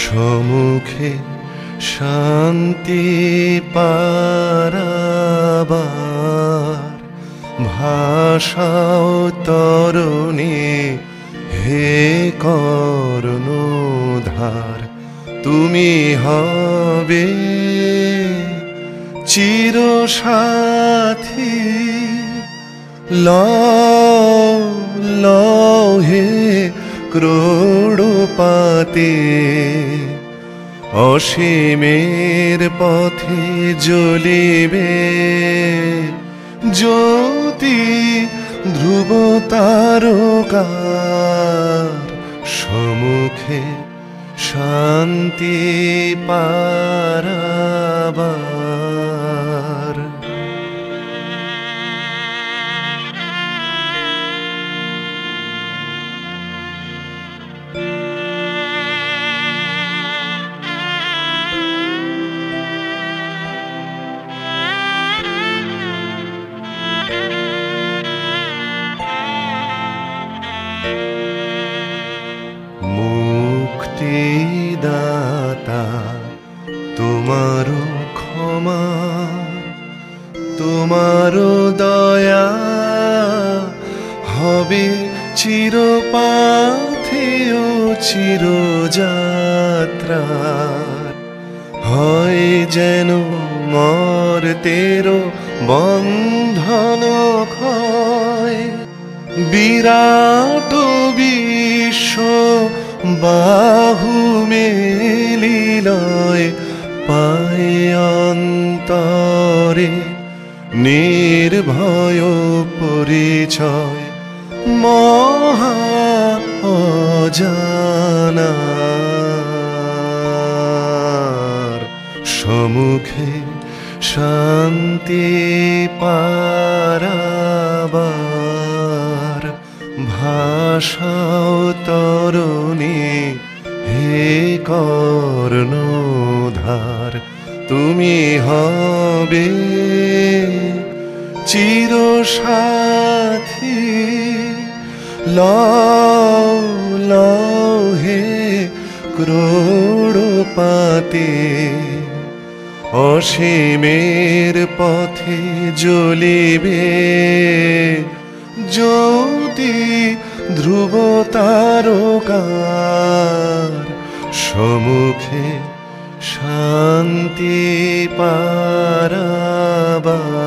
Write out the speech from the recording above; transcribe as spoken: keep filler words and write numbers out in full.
সম্মুখে শান্তি পারাবার ভাষাও তরণী হে কর্ণধার। তুমি হবে চিরসাথী, লও লও হে ক্রোড়পাতে, অসীমের পথে জ্বলিবে জ্যোতি ধ্রুব তারকার, সম্মুখে শান্তি পারাবার। মুক্তিদাতা তোমারও ক্ষমা, তোমারও দয়া হবে চিরপাথেয় চিরযাত্রার। হয় যেন মর্তেরও বন্ধন ক্ষয়, বিরাট বিশ্ব বাহু মেলিলয় পায় অন্তরে নির্ভয় পরিচয় মহা অজানার। সম্মুখে শান্তি পারাবার ভাষাও তরণী হে কর্ণধার। তুমি হবে চিরসাথী, লও লও হে ক্রোড়পাতে, অসীমের পথে জ্বলিবে জ্যোতি ধ্রুব তারকার, সম্মুখে শান্তি পারাবার।